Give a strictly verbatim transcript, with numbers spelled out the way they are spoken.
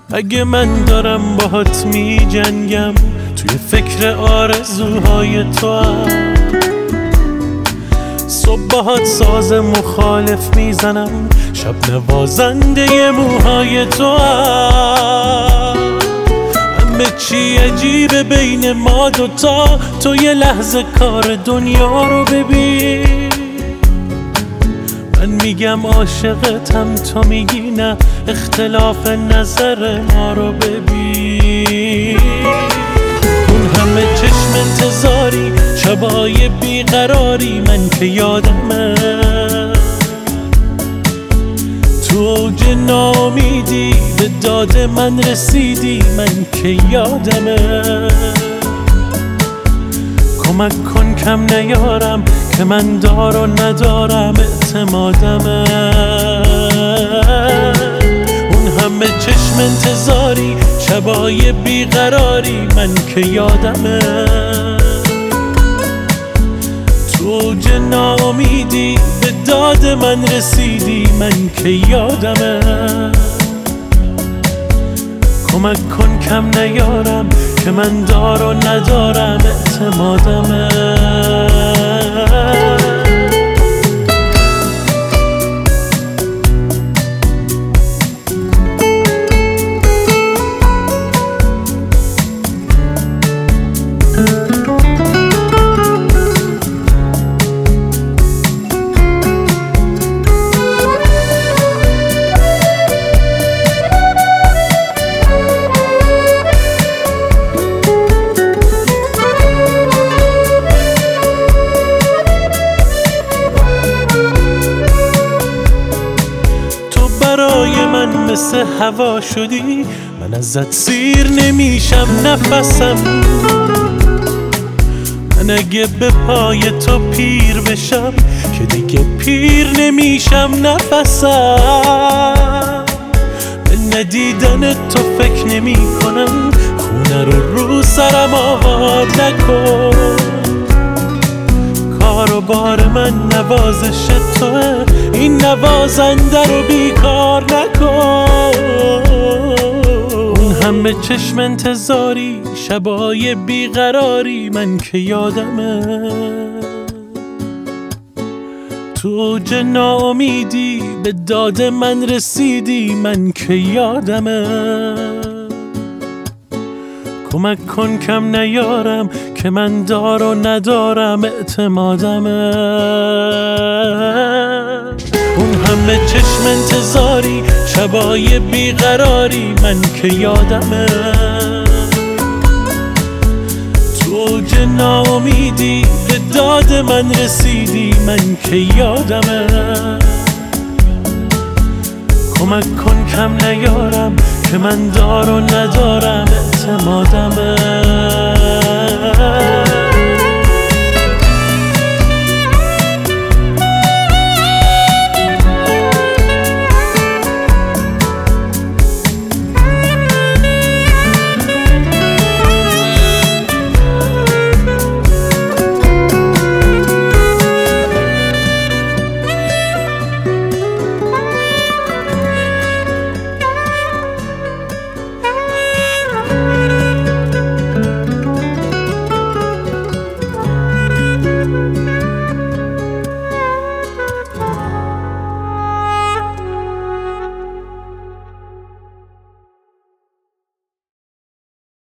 اگه من دارم باهات می جنگم توی فکر آرزوهای تو هم، صبح باهات ساز مخالف میزنم، شب نوازنده موهای تو هم. همه چی عجیبه بین ما دوتا، تو یه لحظه کار دنیا رو ببین. من میگم عاشقتم، تو میگی نه، اختلاف نظر ما رو ببین. اون همه چشم انتظاری، شبای بیقراری، من که یادمه تو اوج ناامیدی به داد من رسیدی، من که یادمه. کمک کن کم نیارم که من دار و ندارم اعتمادمه. اون همه چشم انتظاری، شبای بیقراری، من که یادمه تو اوج ناامیدی به داد من رسیدی، من که یادمه. کمک کن کم نیارم که من دار و ندارم اعتمادمه. برای من مثل هوا شدی، من ازت سیر نمیشم نفسم. من اگه به پای تو پیر بشم که دیگه پیر نمیشم نفسم. به ندیدن تو فکر نمی کنم، خونه رو رو سرم آوار نکن. کار و بار من نوازش توه، این نوازنده رو بیکار نکن. اون همه چشم انتظاری، شبای بیقراری، من که یادمه تو اوج ناامیدی به داد من رسیدی، من که یادمه. کمک کن کم نیارم که من دار و ندارم اعتمادمه. اون همه چشم انتظاری، شبای بیقراری، من که یادمه تو اوج ناامیدی به داد من رسیدی، من که یادمه. کمک کن کم نیارم که من دار و ندارم اعتمادمه.